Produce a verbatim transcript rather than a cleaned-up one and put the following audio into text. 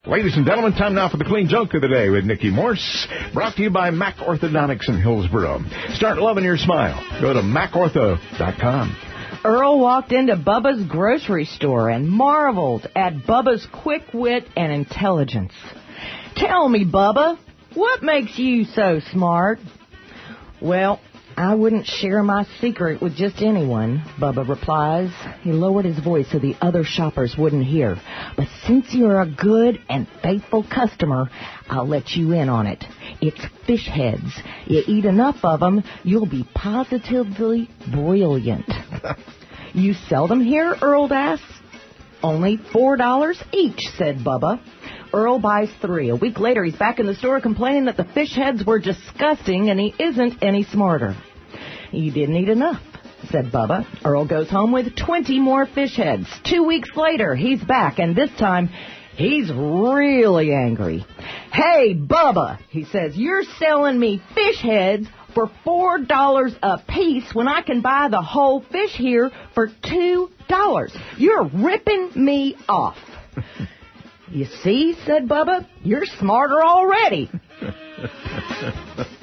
Ladies and gentlemen, time now for the clean joke of the day with Nikki Morse. Brought to you by Mac Orthodontics in Hillsboro. Start loving your smile. Go to mac ortho dot com. Earl walked into Bubba's grocery store and marveled at Bubba's quick wit and intelligence. Tell me, Bubba, what makes you so smart? Well, I wouldn't share my secret with just anyone, Bubba replies. He lowered his voice so the other shoppers wouldn't hear. But since you're a good and faithful customer, I'll let you in on it. It's fish heads. You eat enough of them, you'll be positively brilliant. You sell them here? Earl asked. Only four dollars each, said Bubba. Earl buys three. A week later, he's back in the store complaining that the fish heads were disgusting and he isn't any smarter. You didn't eat enough, said Bubba. Earl goes home with twenty more fish heads. Two weeks later, he's back, and this time, he's really angry. Hey, Bubba, he says, you're selling me fish heads for four dollars a piece when I can buy the whole fish here for two dollars. You're ripping me off. You see, said Bubba, you're smarter already.